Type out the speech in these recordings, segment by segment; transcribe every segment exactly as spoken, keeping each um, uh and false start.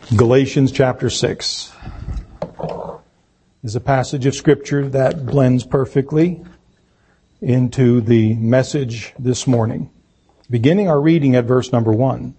Galatians chapter six is a passage of Scripture that blends perfectly into the message this morning. Beginning our reading at verse number one.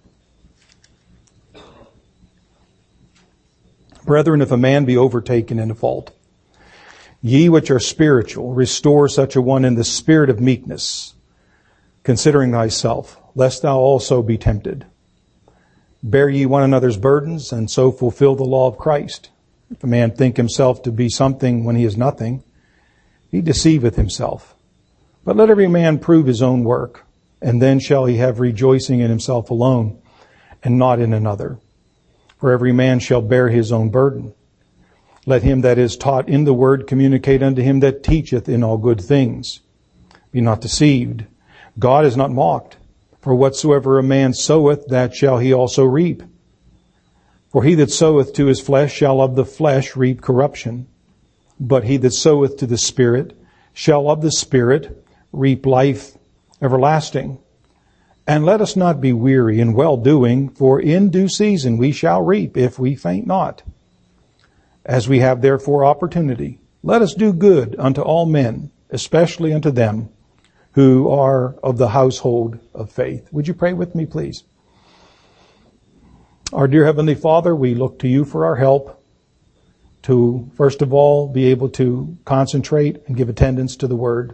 Brethren, if a man be overtaken in a fault, ye which are spiritual, restore such a one in the spirit of meekness, considering thyself, lest thou also be tempted. Bear ye one another's burdens, and so fulfill the law of Christ. If a man think himself to be something when he is nothing, he deceiveth himself. But let every man prove his own work, and then shall he have rejoicing in himself alone, and not in another. For every man shall bear his own burden. Let him that is taught in the word communicate unto him that teacheth in all good things. Be not deceived. God is not mocked. For whatsoever a man soweth, that shall he also reap. For he that soweth to his flesh shall of the flesh reap corruption. But he that soweth to the Spirit shall of the Spirit reap life everlasting. And let us not be weary in well-doing, for in due season we shall reap, if we faint not. As we have therefore opportunity, let us do good unto all men, especially unto them who are of the household of faith. Would you pray with me, please? Our dear Heavenly Father, we look to you for our help to, first of all, be able to concentrate and give attendance to the Word.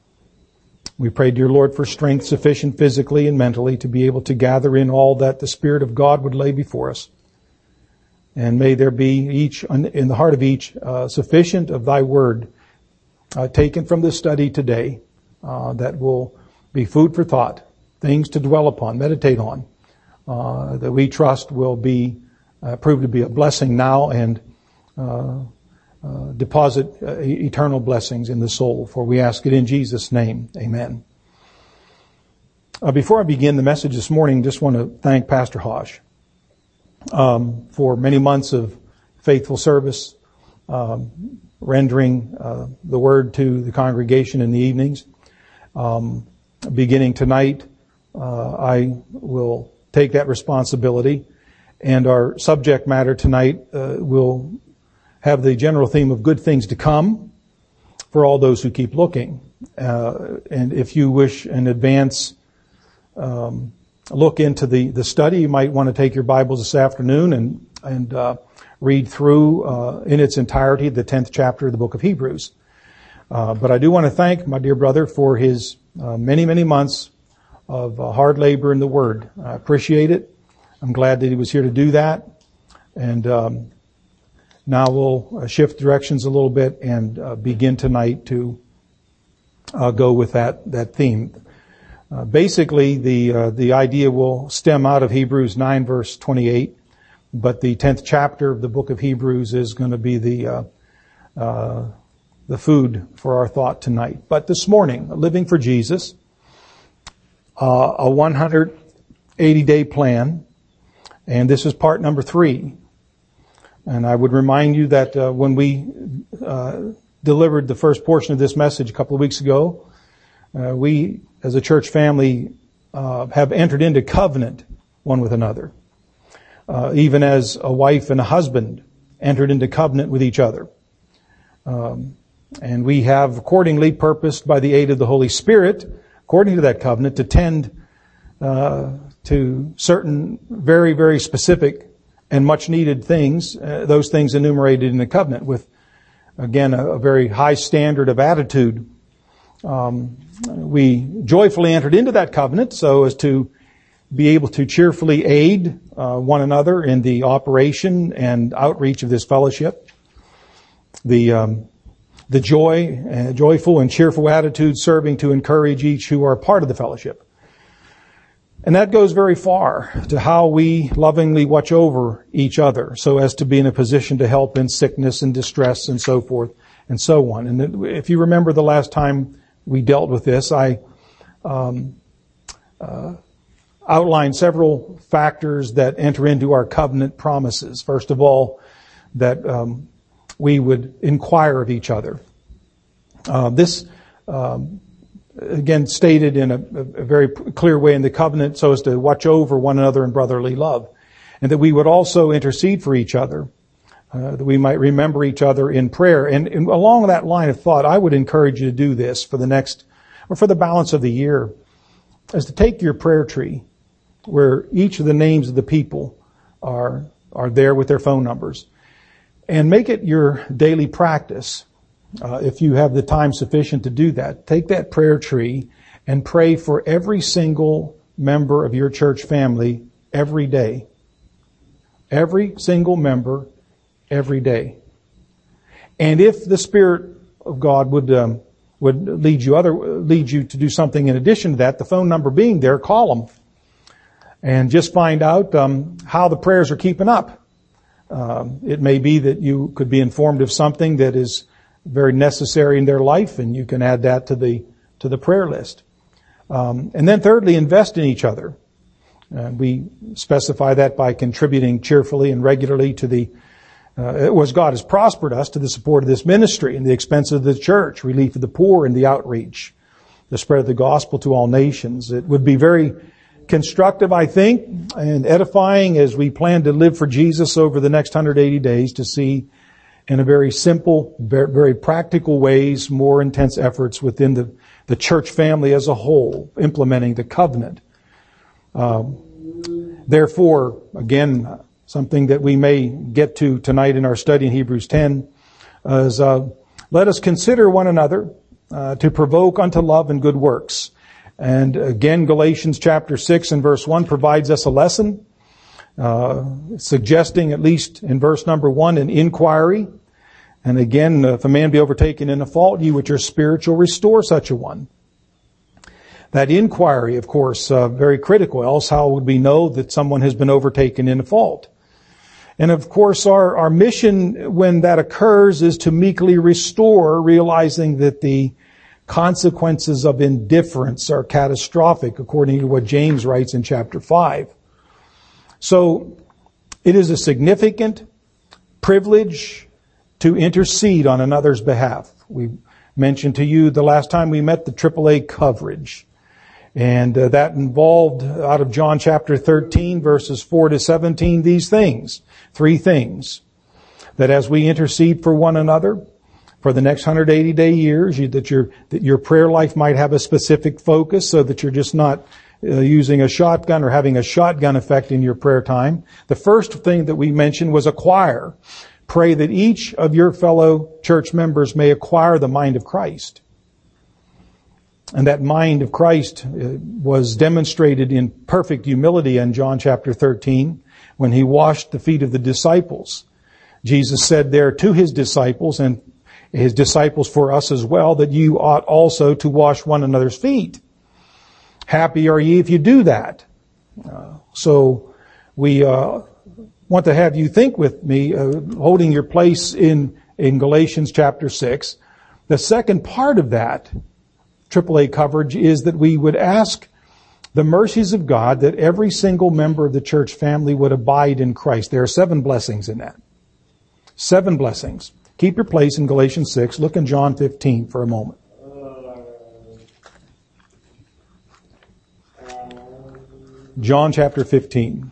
We pray, dear Lord, for strength sufficient physically and mentally to be able to gather in all that the Spirit of God would lay before us. And may there be each, in the heart of each, uh, sufficient of thy Word uh, taken from this study today, Uh, that will be food for thought, things to dwell upon, meditate on, uh, that we trust will be uh, prove to be a blessing now and uh, uh, deposit uh, eternal blessings in the soul. For we ask it in Jesus' name. Amen. Uh, before I begin the message this morning, just want to thank Pastor Hosh um, for many months of faithful service, um, rendering uh, the word to the congregation in the evenings. Um, beginning tonight, uh, I will take that responsibility, and our subject matter tonight uh, will have the general theme of good things to come for all those who keep looking. Uh, and if you wish an advance um, look into the, the study, you might want to take your Bibles this afternoon and and uh, read through uh, in its entirety the tenth chapter of the book of Hebrews. Uh, but I do want to thank my dear brother for his uh, many, many months of uh, hard labor in the Word. I appreciate it. I'm glad that he was here to do that. And um, now we'll uh, shift directions a little bit and uh, begin tonight to uh, go with that that theme. Uh, basically, the uh, the idea will stem out of Hebrews nine, verse twenty-eight. But the tenth chapter of the book of Hebrews is going to be the uh, uh the food for our thought tonight. But this morning, Living for Jesus, uh, a one hundred eighty day plan, and this is part number three. And I would remind you that uh, when we uh, delivered the first portion of this message a couple of weeks ago, uh, we, as a church family, uh, have entered into covenant one with another, uh, even as a wife and a husband entered into covenant with each other. Um, And we have accordingly purposed by the aid of the Holy Spirit, according to that covenant, to tend uh, to certain very, very specific and much needed things, uh, those things enumerated in the covenant with, again, a, a very high standard of attitude. Um, we joyfully entered into that covenant so as to be able to cheerfully aid uh, one another in the operation and outreach of this fellowship. The um, The joy, uh, joyful and cheerful attitude serving to encourage each who are part of the fellowship. And that goes very far to how we lovingly watch over each other so as to be in a position to help in sickness and distress and so forth and so on. And if you remember the last time we dealt with this, I um, uh, outlined several factors that enter into our covenant promises. First of all, that um, we would inquire of each other. Uh, this, um, again, stated in a, a very clear way in the covenant so as to watch over one another in brotherly love. and that we would also intercede for each other, uh, that we might remember each other in prayer. And, and along that line of thought, I would encourage you to do this for the next, or for the balance of the year, is to take your prayer tree, where each of the names of the people are, are there with their phone numbers, and make it your daily practice. Uh, if you have the time sufficient to do that, take that prayer tree and pray for every single member of your church family every day. Every single member every day. And if the Spirit of God would um, would lead you other lead you to do something in addition to that, the phone number being there, call them and just find out um, how the prayers are keeping up. Um, it may be that you could be informed of something that is very necessary in their life, and you can add that to the to the prayer list. Um, and then thirdly, invest in each other. Uh, we specify that by contributing cheerfully and regularly to the, uh, as God has prospered us, to the support of this ministry and the expense of the church, relief of the poor and the outreach, the spread of the gospel to all nations. It would be very constructive, I think, and edifying as we plan to live for Jesus over the next one hundred eighty days, to see in a very simple, very practical ways, more intense efforts within the, the church family as a whole, implementing the covenant. Um, therefore, again, something that we may get to tonight in our study in Hebrews ten is, uh, let us consider one another uh, to provoke unto love and good works. And again, Galatians chapter six and verse one provides us a lesson, uh, suggesting, at least in verse number one, an inquiry. And again, if a man be overtaken in a fault, ye which are spiritual, restore such a one. That inquiry, of course, uh, very critical. Else how would we know that someone has been overtaken in a fault? And of course, our, our mission when that occurs is to meekly restore, realizing that the consequences of indifference are catastrophic, according to what James writes in chapter five. So it is a significant privilege to intercede on another's behalf. We mentioned to you the last time we met the triple A coverage. And uh, that involved, out of John chapter thirteen, verses four to seventeen, these things. Three things. That as we intercede for one another, for the next one hundred eighty day years, you, that your that your prayer life might have a specific focus, so that you're just not uh, using a shotgun or having a shotgun effect in your prayer time. The first thing that we mentioned was acquire. Pray that each of your fellow church members may acquire the mind of Christ. And that mind of Christ uh, was demonstrated in perfect humility in John chapter thirteen, when he washed the feet of the disciples. Jesus said there to his disciples, and his disciples for us as well, that you ought also to wash one another's feet. Happy are ye if you do that. Uh, so we uh, want to have you think with me, uh, holding your place in, in Galatians chapter six. The second part of that triple A coverage is that we would ask the mercies of God that every single member of the church family would abide in Christ. There are seven blessings in that. Seven blessings. Keep your place in Galatians six. Look in John fifteen for a moment. John chapter fifteen.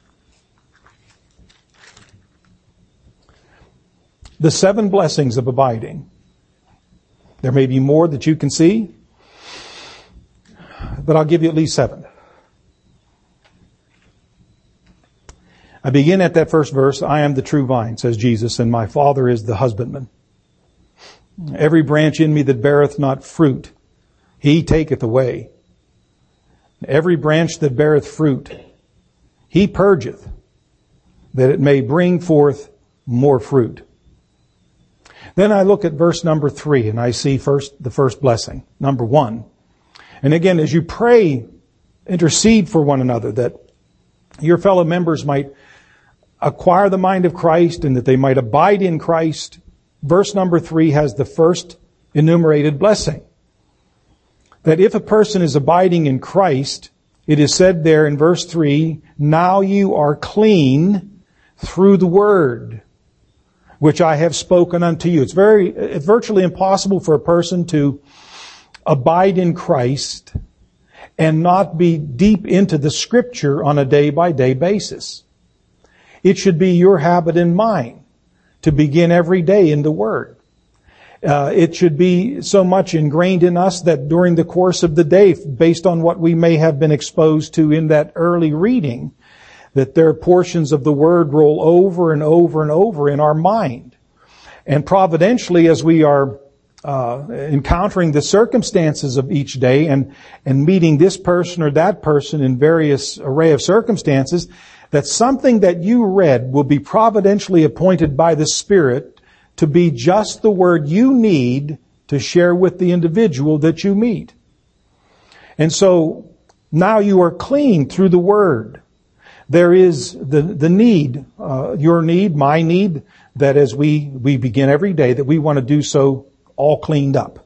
The seven blessings of abiding. There may be more that you can see, but I'll give you at least seven. I begin at that first verse. I am the true vine, says Jesus, and my Father is the husbandman. Every branch in me that beareth not fruit, he taketh away. Every branch that beareth fruit, he purgeth, that it may bring forth more fruit. Then I look at verse number three, and I see first the first blessing, number one. And again, as you pray, intercede for one another, that your fellow members might acquire the mind of Christ and that they might abide in Christ. Verse number three has the first enumerated blessing. That if a person is abiding in Christ, it is said there in verse three, now you are clean through the word which I have spoken unto you. It's very, it's virtually impossible for a person to abide in Christ and not be deep into the Scripture on a day-by-day basis. It should be your habit and mine to begin every day in the Word. Uh, it should be so much ingrained in us that during the course of the day, based on what we may have been exposed to in that early reading, that there are portions of the Word roll over and over and over in our mind. And providentially, as we are uh, encountering the circumstances of each day and, and meeting this person or that person in various array of circumstances, that something that you read will be providentially appointed by the Spirit to be just the word you need to share with the individual that you meet. And so now you are clean through the Word. There is the, the need, uh, your need, my need, that as we, we begin every day, that we want to do so all cleaned up.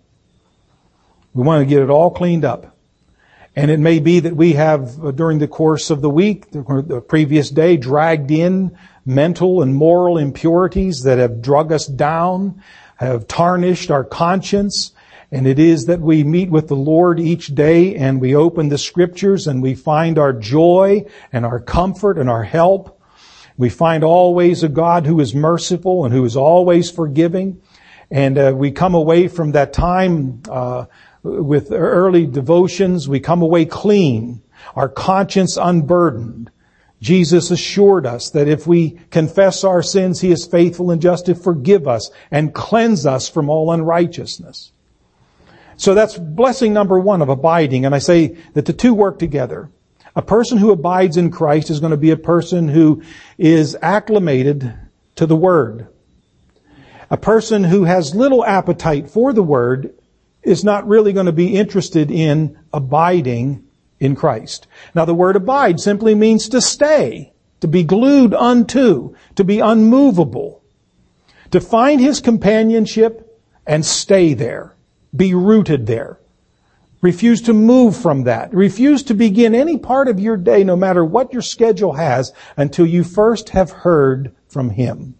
We want to get it all cleaned up. And it may be that we have, uh, during the course of the week, the, the previous day, dragged in mental and moral impurities that have drug us down, have tarnished our conscience. And it is that we meet with the Lord each day and we open the Scriptures and we find our joy and our comfort and our help. We find always a God who is merciful and who is always forgiving. And uh, we come away from that time uh with early devotions. We come away clean, our conscience unburdened. Jesus assured us that if we confess our sins, He is faithful and just to forgive us and cleanse us from all unrighteousness. So that's blessing number one of abiding. And I say that the two work together. A person who abides in Christ is going to be a person who is acclimated to the Word. A person who has little appetite for the Word is not really going to be interested in abiding in Christ. Now the word abide simply means to stay, to be glued unto, to be unmovable, to find His companionship and stay there, be rooted there. Refuse to move from that. Refuse to begin any part of your day, no matter what your schedule has, until you first have heard from Him.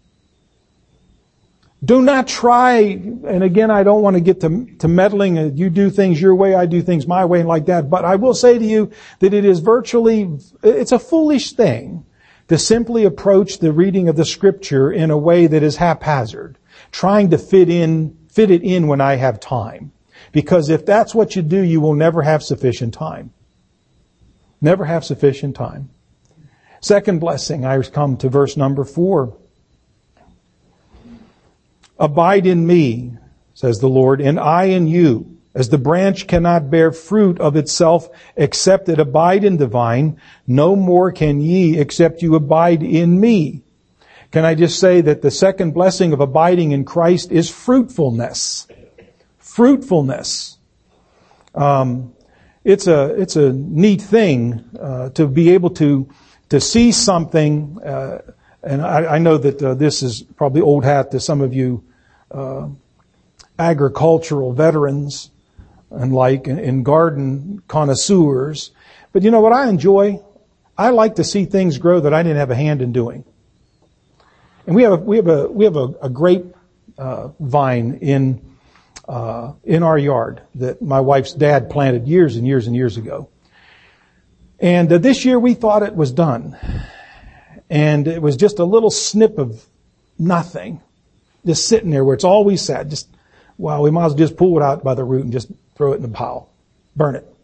Do not try, and again, I don't want to get to, to meddling. You do things your way, I do things my way, and like that. But I will say to you that it is virtually, it's a foolish thing to simply approach the reading of the Scripture in a way that is haphazard, trying to fit in, fit it in when I have time. Because if that's what you do, you will never have sufficient time. Never have sufficient time. Second blessing, I come to verse number four. Abide in me, says the Lord, and I in you. As the branch cannot bear fruit of itself except it abide in the vine, no more can ye except you abide in me. Can I just say that the second blessing of abiding in Christ is fruitfulness. Fruitfulness. Um, it's a it's a neat thing uh, to be able to to see something. Uh, and I, I know that uh, this is probably old hat to some of you uh, agricultural veterans and like and garden connoisseurs. But you know what I enjoy? I like to see things grow that I didn't have a hand in doing. And we have a, we have a we have a, a grape uh, vine in. Uh, in our yard that my wife's dad planted years and years and years ago. And uh, this year we thought it was done. And it was just a little snip of nothing. Just sitting there where it's always sat. Just, well, we might as well just pull it out by the root and just throw it in the pile. Burn it.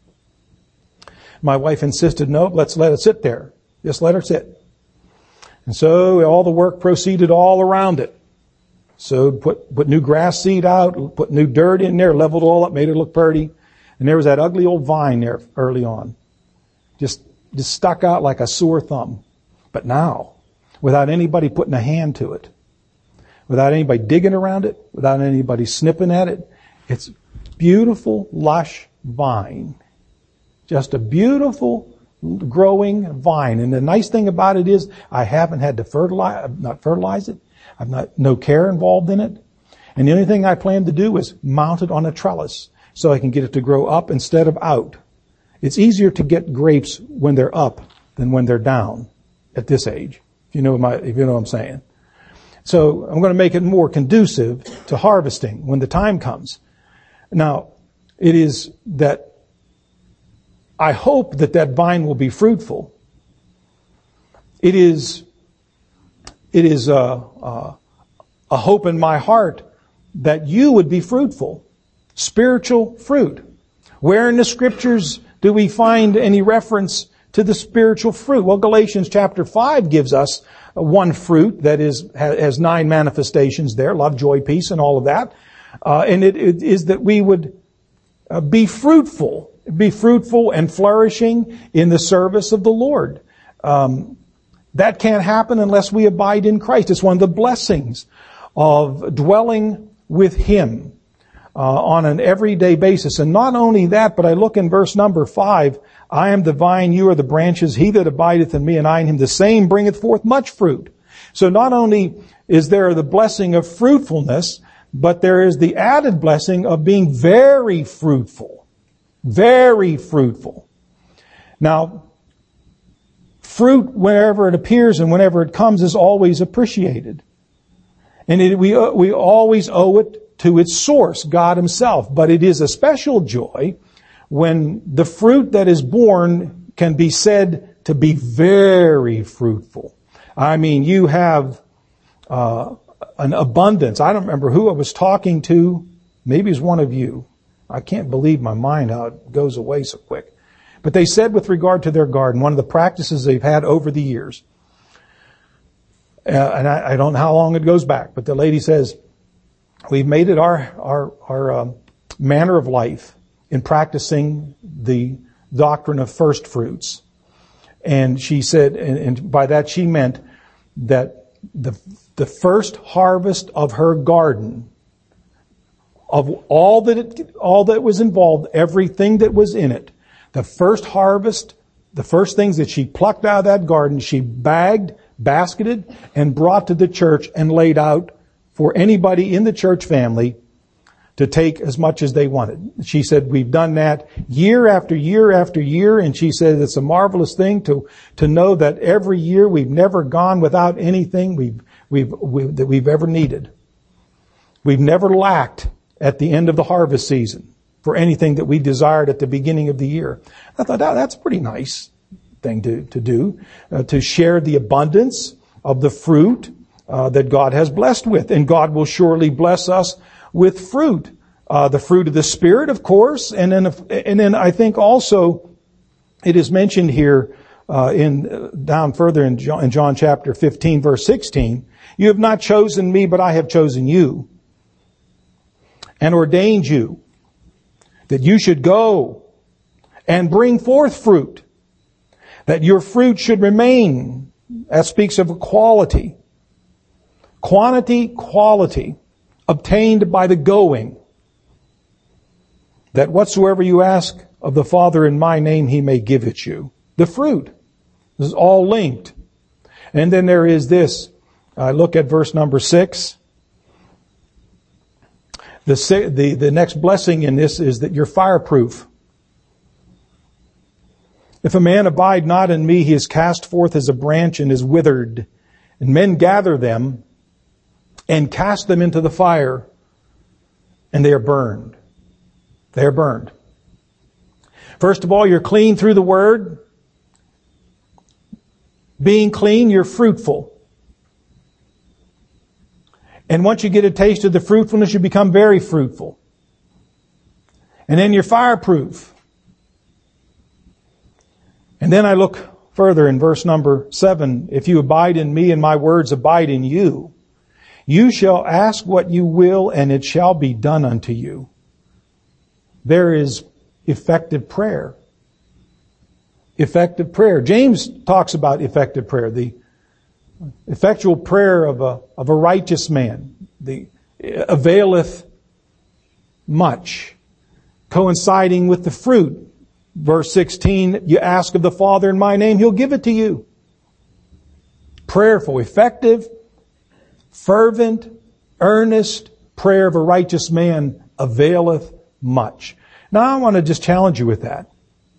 My wife insisted, no, let's let it sit there. Just let her sit. And so all the work proceeded all around it. So put, put new grass seed out, put new dirt in there, leveled it all up, made it look pretty. And there was that ugly old vine there early on. Just, just stuck out like a sore thumb. But now, without anybody putting a hand to it, without anybody digging around it, without anybody snipping at it, it's beautiful, lush vine. Just a beautiful growing vine. And the nice thing about it is I haven't had to fertilize, not fertilize it. I've not, no care involved in it. And the only thing I plan to do is mount it on a trellis so I can get it to grow up instead of out. It's easier to get grapes when they're up than when they're down at this age. If you know my, if you know what I'm saying. So I'm going to make it more conducive to harvesting when the time comes. Now, it is that I hope that that vine will be fruitful. It is it is a, a, a hope in my heart that you would be fruitful. Spiritual fruit. Where in the Scriptures do we find any reference to the spiritual fruit? Well, Galatians chapter five gives us one fruit that is has nine manifestations there: love, joy, peace, and all of that. Uh, and it, it is that we would uh, be fruitful, be fruitful and flourishing in the service of the Lord. Um, that can't happen unless we abide in Christ. It's one of the blessings of dwelling with Him uh, on an everyday basis. And not only that, but I look in verse number five. I am the vine, you are the branches. He that abideth in me and I in him, the same bringeth forth much fruit. So not only is there the blessing of fruitfulness, but there is the added blessing of being very fruitful. Very fruitful. Now, fruit, wherever it appears and whenever it comes, is always appreciated. And it, we, we always owe it to its source, God Himself. But it is a special joy when the fruit that is born can be said to be very fruitful. I mean, you have uh, an abundance. I don't remember who I was talking to. Maybe it's one of you. I can't believe my mind how it goes away so quick. But they said with regard to their garden, one of the practices they've had over the years, uh, and I, I don't know how long it goes back, but the lady says, we've made it our our, our um, manner of life in practicing the doctrine of first fruits. And she said, and, and by that she meant that the the first harvest of her garden, of all that it, all that was involved, everything that was in it, the first harvest, the first things that she plucked out of that garden, she bagged, basketed, and brought to the church and laid out for anybody in the church family to take as much as they wanted. She said, we've done that year after year after year, and she said it's a marvelous thing to to know that every year we've never gone without anything we've we've, we've that we've ever needed. We've never lacked at the end of the harvest season for anything that we desired at the beginning of the year. I thought, oh, that's a pretty nice thing to to do, uh, to share the abundance of the fruit uh, that God has blessed with, and God will surely bless us with fruit, uh, the fruit of the Spirit, of course, and then, and then I think also it is mentioned here uh, in uh, down further in John, in John chapter fifteen, verse sixteen. You have not chosen me, but I have chosen you, and ordained you that you should go and bring forth fruit, that your fruit should remain. That speaks of quality, quantity, quality. Obtained by the going, that whatsoever you ask of the Father in my name, He may give it you. The fruit. This is all linked. And then there is this. I look at verse number six. The, the, the next blessing in this is that you're fireproof. If a man abide not in me, he is cast forth as a branch and is withered. And men gather them and cast them into the fire, and they are burned. They are burned. First of all, you're clean through the Word. Being clean, you're fruitful. And once you get a taste of the fruitfulness, you become very fruitful. And then you're fireproof. And then I look further in verse number seven. If you abide in me and my words abide in you, you shall ask what you will, and it shall be done unto you. There is effective prayer. Effective prayer. James talks about effective prayer. The effectual prayer of a, of a righteous man. The availeth much. Coinciding with the fruit. Verse sixteen, you ask of the Father in my name, He'll give it to you. Prayerful, effective, fervent, earnest prayer of a righteous man availeth much. Now I want to just challenge you with that.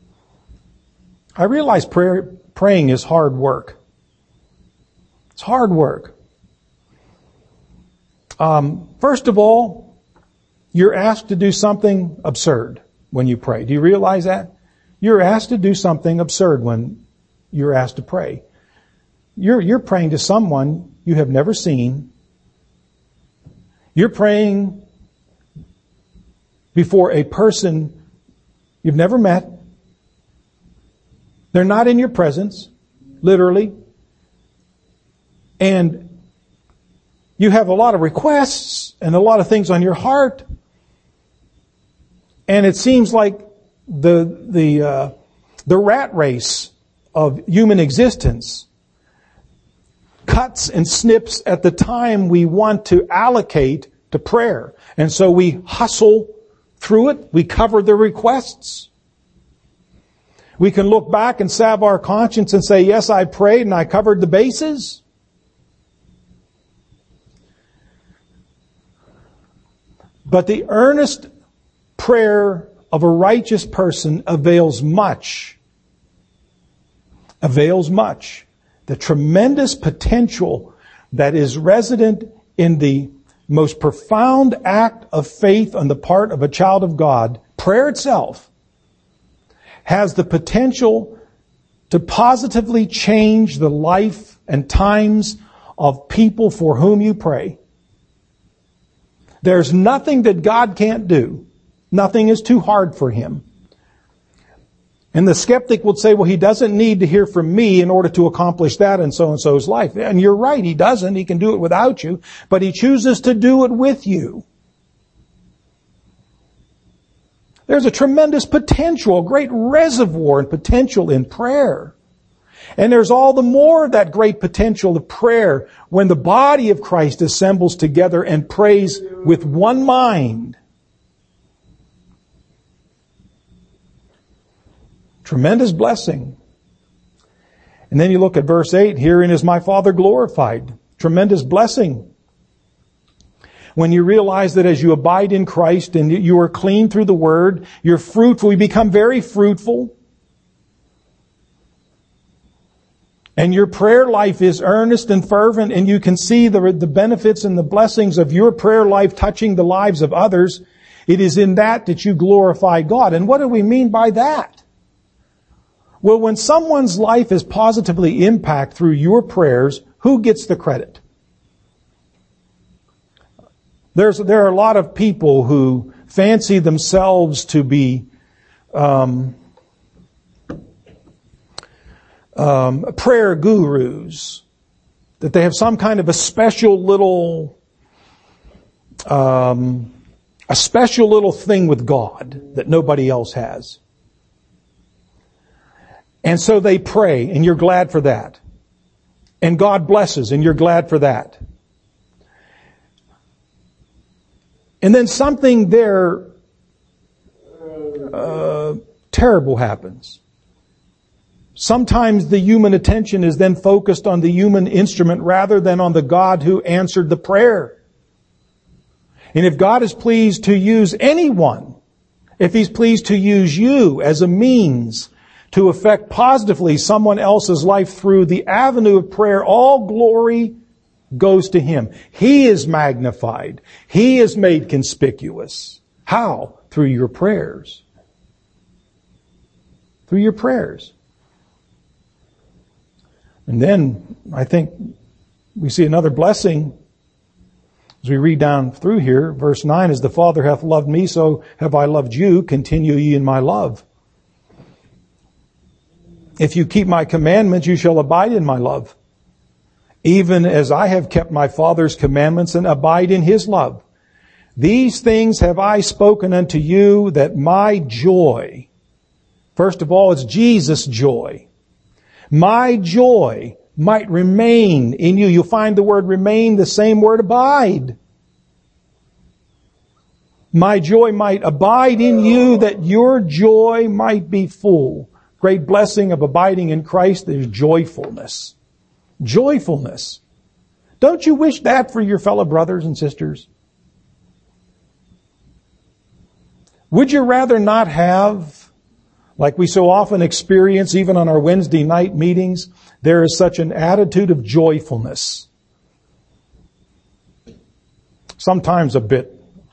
I realize prayer, praying is hard work. It's hard work. Um, first of all, you're asked to do something absurd when you pray. Do you realize that? You're asked to do something absurd when you're asked to pray. you're, you're praying to someone you have never seen. You're praying before a person you've never met. They're not in your presence, literally. And you have a lot of requests and a lot of things on your heart. And it seems like the, the, uh, the rat race of human existence cuts and snips at the time we want to allocate to prayer. And so we hustle through it. We cover the requests. We can look back and salve our conscience and say, yes, I prayed and I covered the bases. But the earnest prayer of a righteous person avails much. Avails much. The tremendous potential that is resident in the most profound act of faith on the part of a child of God, prayer itself, has the potential to positively change the life and times of people for whom you pray. There's nothing that God can't do. Nothing is too hard for Him. And the skeptic would say, well, He doesn't need to hear from me in order to accomplish that in so-and-so's life. And you're right, He doesn't. He can do it without you. But He chooses to do it with you. There's a tremendous potential, a great reservoir and potential in prayer. And there's all the more that great potential of prayer when the body of Christ assembles together and prays with one mind. Tremendous blessing. And then you look at verse eight, herein is my Father glorified. Tremendous blessing. When you realize that as you abide in Christ and you are clean through the Word, you're fruitful, you become very fruitful. And your prayer life is earnest and fervent, and you can see the, the benefits and the blessings of your prayer life touching the lives of others. It is in that that you glorify God. And what do we mean by that? Well, when someone's life is positively impacted through your prayers, who gets the credit? There's, there are a lot of people who fancy themselves to be um, um, prayer gurus, that they have some kind of a special little, um, a special little thing with God that nobody else has. And so they pray, and you're glad for that. And God blesses, and you're glad for that. And then something there uh, terrible happens. Sometimes the human attention is then focused on the human instrument rather than on the God who answered the prayer. And if God is pleased to use anyone, if He's pleased to use you as a means to affect positively someone else's life through the avenue of prayer, all glory goes to Him. He is magnified. He is made conspicuous. How? Through your prayers. Through your prayers. And then I think we see another blessing as we read down through here. Verse nine, as the Father hath loved me, so have I loved you. Continue ye in my love. If you keep my commandments, you shall abide in my love, even as I have kept my Father's commandments and abide in His love. These things have I spoken unto you, that my joy, first of all, it's Jesus' joy, my joy might remain in you. You'll find the word remain, the same word abide. My joy might abide in you, that your joy might be full. Great blessing of abiding in Christ is joyfulness. Joyfulness. Don't you wish that for your fellow brothers and sisters? Would you rather not have, like we so often experience even on our Wednesday night meetings, there is such an attitude of joyfulness. Sometimes a bit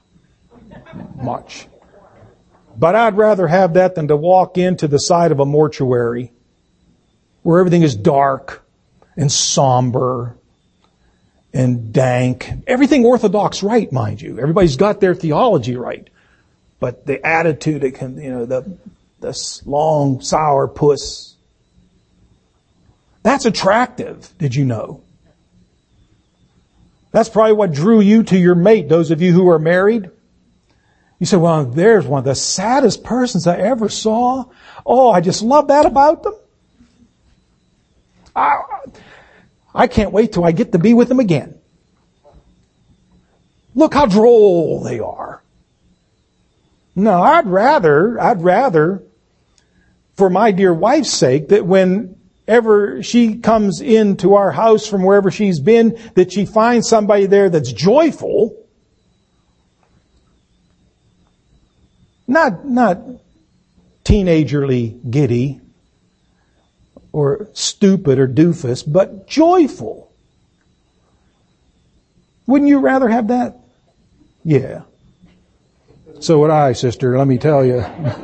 much. But I'd rather have that than to walk into the side of a mortuary where everything is dark and somber and dank. Everything orthodox right, mind you. Everybody's got their theology right. But the attitude, it can, you know, the, this long, sour puss, that's attractive, did you know? That's probably what drew you to your mate, those of you who are married. You say, well, there's one of the saddest persons I ever saw. Oh, I just love that about them. I, I can't wait till I get to be with them again. Look how droll they are. No, I'd rather, I'd rather, for my dear wife's sake, that whenever she comes into our house from wherever she's been, that she finds somebody there that's joyful. Not, not teenagerly giddy or stupid or doofus, but joyful. Wouldn't you rather have that? Yeah. So would I, sister, let me tell you.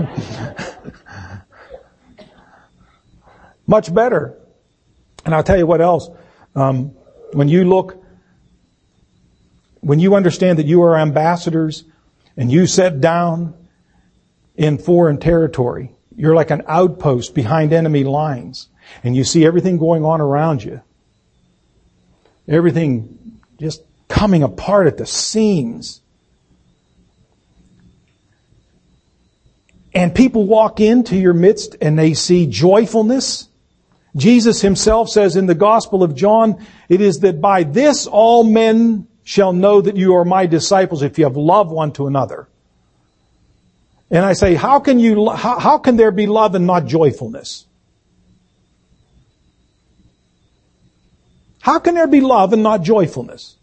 Much better. And I'll tell you what else. Um, when you look, when you understand that you are ambassadors and you sit down in foreign territory, you're like an outpost behind enemy lines, and you see everything going on around you. Everything just coming apart at the seams. And people walk into your midst and they see joyfulness. Jesus himself says in the Gospel of John, it is that by this all men shall know that you are my disciples if you have love one to another. And I say, how can you, how, how can there be love and not joyfulness? How can there be love and not joyfulness?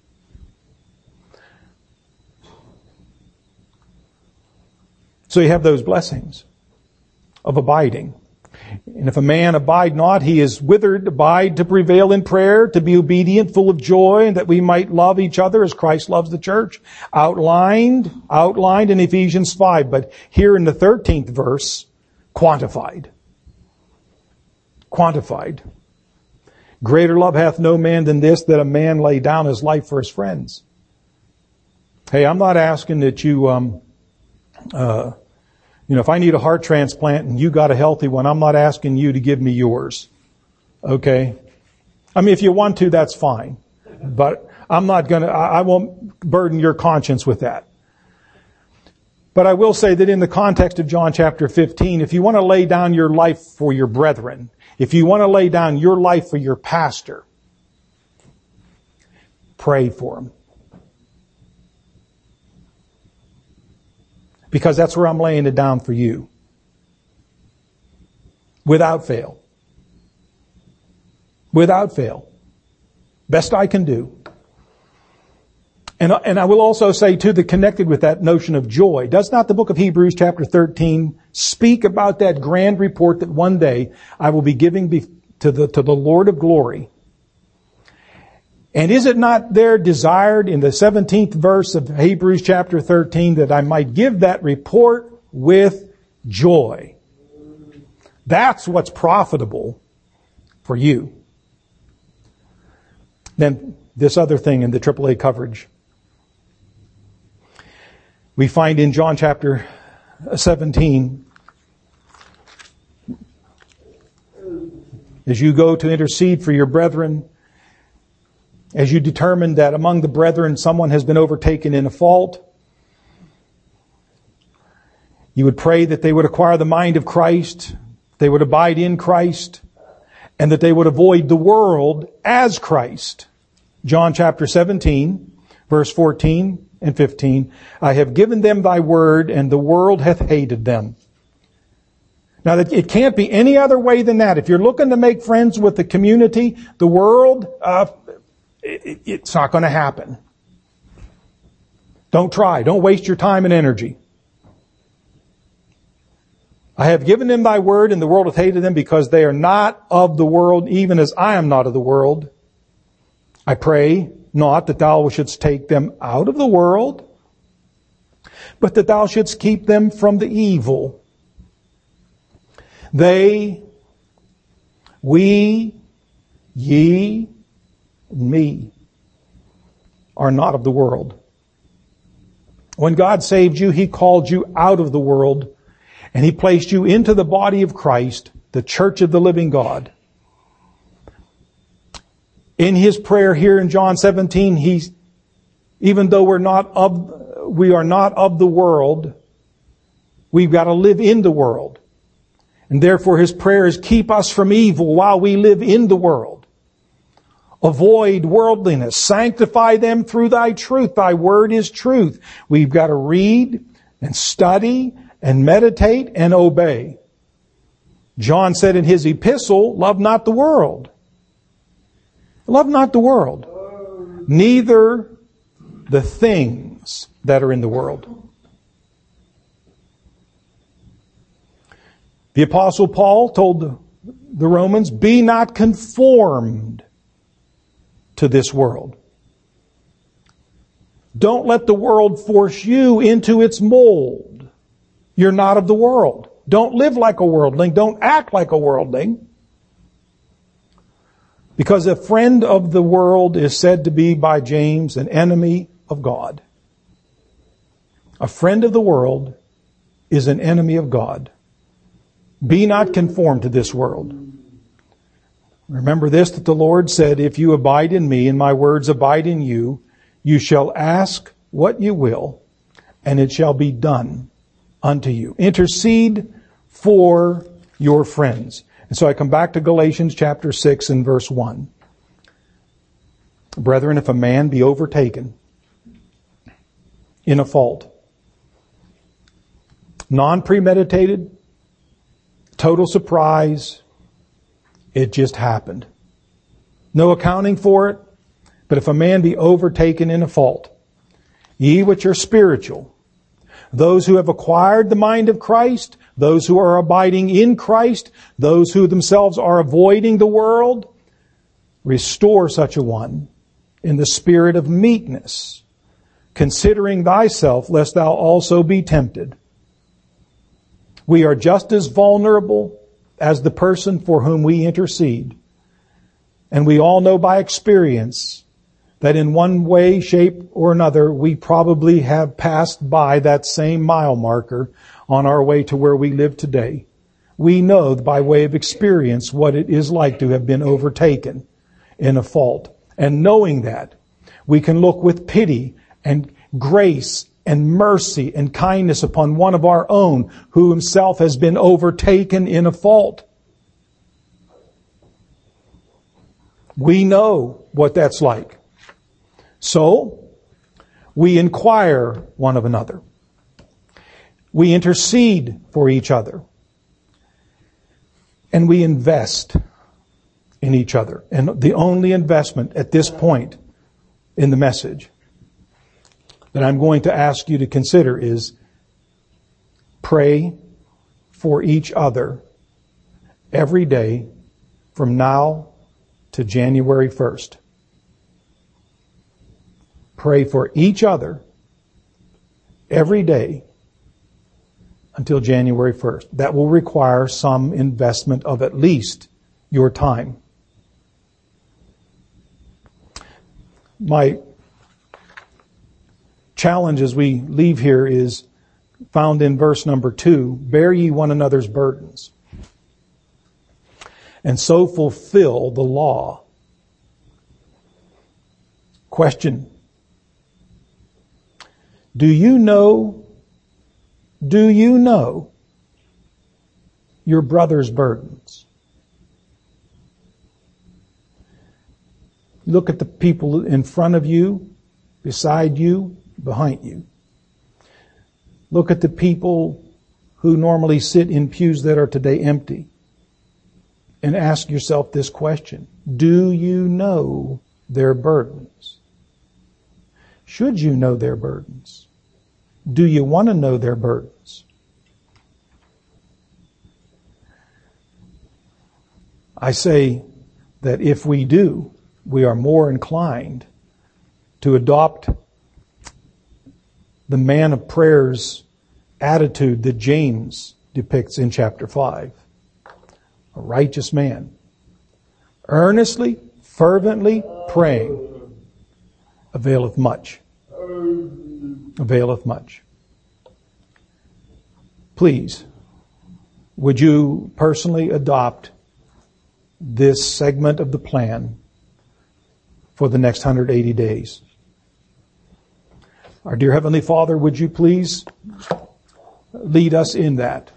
So you have those blessings of abiding. And if a man abide not, he is withered. Abide to prevail in prayer, to be obedient, full of joy, and that we might love each other as Christ loves the church. Outlined, outlined in Ephesians five, but here in the thirteenth verse, quantified. Quantified. Greater love hath no man than this, that a man lay down his life for his friends. Hey, I'm not asking that you, um, uh, You know, if I need a heart transplant and you got a healthy one, I'm not asking you to give me yours. Okay? I mean, if you want to, that's fine. But I'm not gonna, I won't burden your conscience with that. But I will say that in the context of John chapter fifteen, if you want to lay down your life for your brethren, if you want to lay down your life for your pastor, pray for him. Because that's where I'm laying it down for you. Without fail. Without fail. Best I can do. And, and I will also say too, that connected with that notion of joy, does not the book of Hebrews chapter thirteen speak about that grand report that one day I will be giving be, to the, to the Lord of glory? And is it not there desired in the seventeenth verse of Hebrews chapter thirteen that I might give that report with joy? That's what's profitable for you. Then this other thing in the triple A coverage. We find in John chapter seventeen, as you go to intercede for your brethren, as you determine that among the brethren someone has been overtaken in a fault, you would pray that they would acquire the mind of Christ, they would abide in Christ, and that they would avoid the world as Christ. John chapter seventeen, verse fourteen and fifteen. I have given them thy word, and the world hath hated them. Now, it can't be any other way than that. If you're looking to make friends with the community, the world, uh, it, it's not going to happen. Don't try. Don't waste your time and energy. I have given them thy word, and the world hath hated them, because they are not of the world, even as I am not of the world. I pray not that thou shouldst take them out of the world, but that thou shouldst keep them from the evil. They, we, Ye and me are not of the world. When God saved you, He called you out of the world and He placed you into the body of Christ, the church of the living God. In His prayer here in John seventeen, He's, even though we're not of, we are not of the world, we've got to live in the world. And therefore His prayer is, keep us from evil while we live in the world. Avoid worldliness. Sanctify them through Thy truth. Thy word is truth. We've got to read and study and meditate and obey. John said in his epistle, love not the world. Love not the world. Neither the things that are in the world. The Apostle Paul told the, the Romans, be not conformed to this world. Don't let the world force you into its mold. You're not of the world. Don't live like a worldling. Don't act like a worldling. Because a friend of the world is said to be, by James, an enemy of God. A friend of the world is an enemy of God. Be not conformed to this world. Remember this, that the Lord said, if you abide in me and my words abide in you, you shall ask what you will, and it shall be done unto you. Intercede for your friends. And so I come back to Galatians chapter six and verse one. Brethren, if a man be overtaken in a fault, non-premeditated, total surprise, it just happened. No accounting for it, but if a man be overtaken in a fault, ye which are spiritual, those who have acquired the mind of Christ, those who are abiding in Christ, those who themselves are avoiding the world, restore such a one in the spirit of meekness, considering thyself, lest thou also be tempted. We are just as vulnerable as the person for whom we intercede. And we all know by experience that in one way, shape, or another, we probably have passed by that same mile marker on our way to where we live today. We know by way of experience what it is like to have been overtaken in a fault. And knowing that, we can look with pity and grace and mercy and kindness upon one of our own who himself has been overtaken in a fault. We know what that's like. So, we inquire one of another. We intercede for each other. And we invest in each other. And the only investment at this point in the message that I'm going to ask you to consider is pray for each other every day from now to January first. Pray for each other every day until January first. That will require some investment of at least your time. My challenge as we leave here is found in verse number two. Bear ye one another's burdens, and so fulfill the law. Question. Do you know, do you know your brother's burdens? Look at the people in front of you, beside you, behind you. Look at the people who normally sit in pews that are today empty. And ask yourself this question. Do you know their burdens? Should you know their burdens? Do you want to know their burdens? I say that if we do, we are more inclined to adopt the man of prayer's attitude that James depicts in chapter five. A righteous man. Earnestly Fervently praying availeth much. Availeth much. Please, would you personally adopt this segment of the plan for the next one hundred eighty days? Our dear Heavenly Father, would you please lead us in that?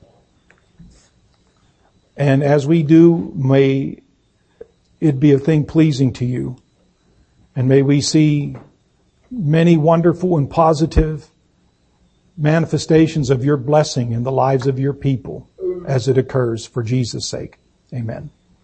And as we do, may it be a thing pleasing to you. And may we see many wonderful and positive manifestations of your blessing in the lives of your people as it occurs for Jesus' sake. Amen.